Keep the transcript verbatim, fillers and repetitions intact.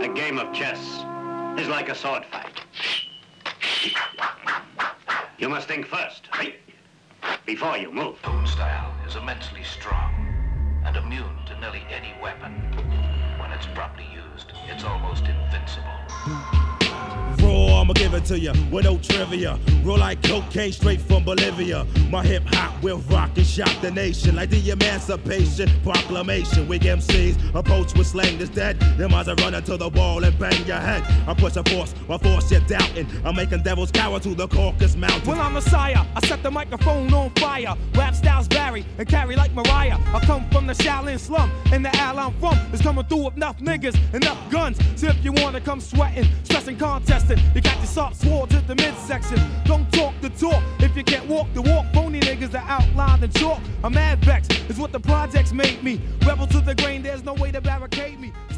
A game of chess is like a sword fight. You must think first, right? Before you move. Tone style is immensely strong and immune to nearly any weapon. When it's properly used, it's almost invincible. Raw, I'ma give it to you with no trivia. Roll like cocaine straight from Bolivia. My hip hop will rock and shock the nation like the Emancipation Proclamation. Wig M Cs approach with slang that's dead. Them eyes are running to the wall and bang your head. I push a force, my force you're doubting. I'm making devils cower to the Caucasus Mountains. Well, I'm Messiah, I set the microphone on fire. Rap styles vary and carry like Mariah. I come from the Shaolin slum, and the al I'm from is coming through with enough niggas, enough guns. So if you wanna come sweating, stressing, contesting, you got your soft sword to the midsection. Don't talk the talk if you can't walk the walk. Phony niggas are outlined in chalk. I'm mad vexed, is what the projects made me. Rebel to the grain, there's no way to barricade me.